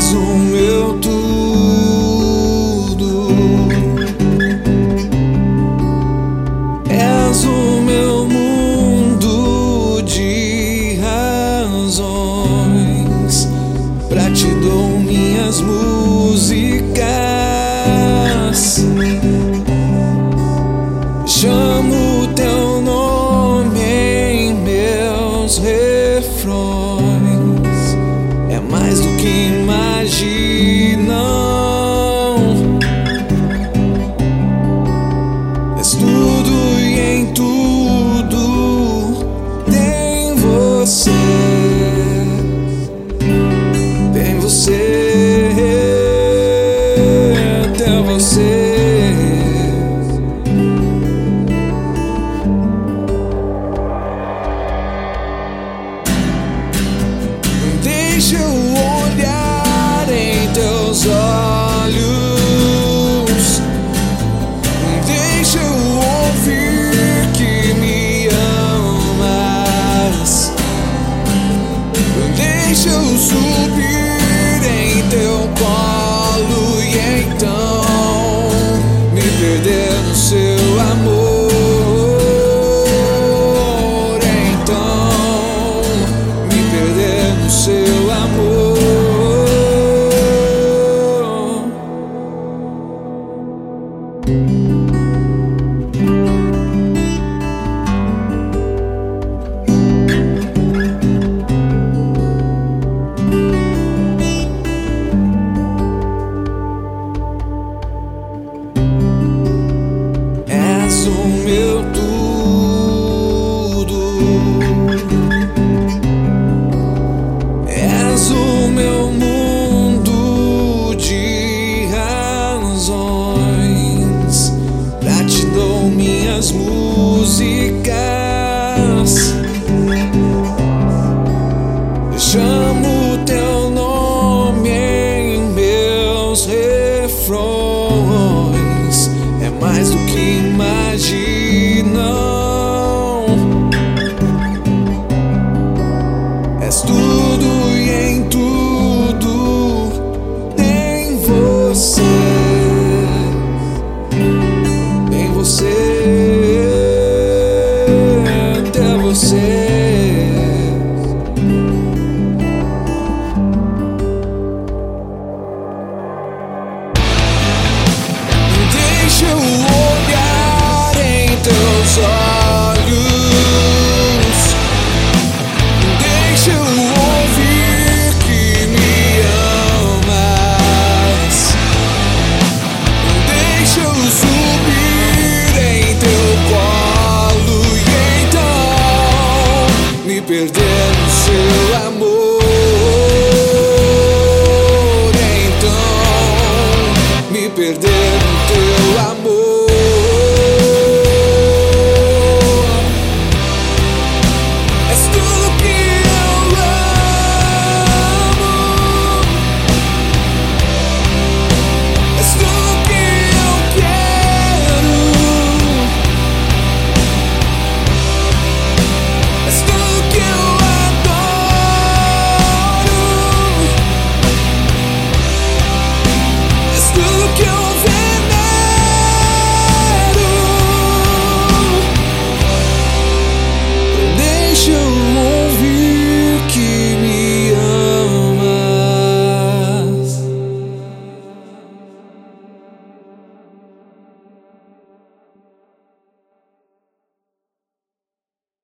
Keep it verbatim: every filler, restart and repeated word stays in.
És o meu tudo, és o meu mundo de razões. Pra ti dou minhas músicas, chamo teu nome em meus refrões. É mais do que imaginam, és tudo e em tudo tem você, tem você, tem você. Deixa eu olhar em teus olhos, deixa eu ouvir que me amas, deixa eu subir em teu colo e então me perder no seu amor. Seu amor. És o meu tudo, és o meu mundo de razões. Pra ti dou minhas músicas,